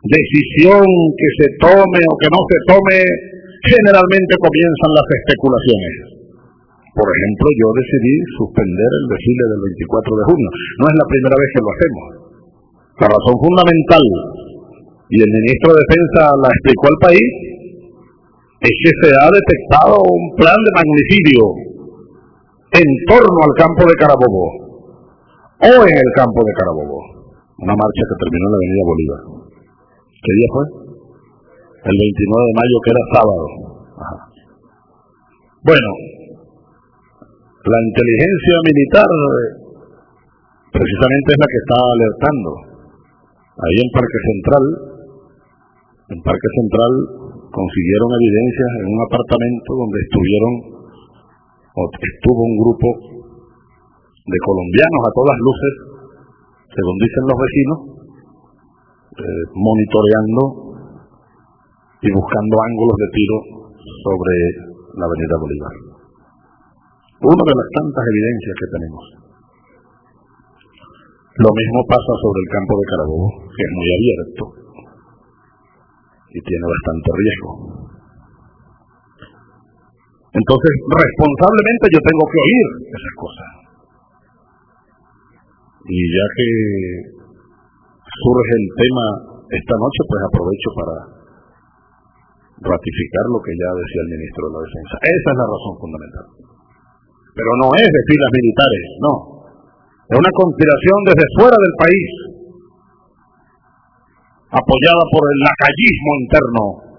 decisión que se tome o que no se tome, generalmente comienzan las especulaciones. Por ejemplo, yo decidí suspender el desfile del 24 de junio. No es la primera vez que lo hacemos. La razón fundamental, y el ministro de Defensa la explicó al país, es que se ha detectado un plan de magnicidio en torno al campo de Carabobo, o en el campo de Carabobo. Una marcha que terminó en la avenida Bolívar. ¿Qué día fue? El 29 de mayo, que era sábado. Ajá. Bueno, la inteligencia militar precisamente es la que está alertando. Ahí en Parque Central consiguieron evidencias en un apartamento donde estuvo un grupo de colombianos a todas luces, según dicen los vecinos, monitoreando y buscando ángulos de tiro sobre la avenida Bolívar. Una de las tantas evidencias que tenemos. Lo mismo pasa sobre el campo de Carabobo, que es muy abierto y tiene bastante riesgo. Entonces, responsablemente yo tengo que oír esas cosas. Y ya que surge el tema esta noche, pues aprovecho para ratificar lo que ya decía el ministro de la Defensa. Esa es la razón fundamental. Pero no es de filas militares, no. Es una conspiración desde fuera del país, apoyada por el lacayismo interno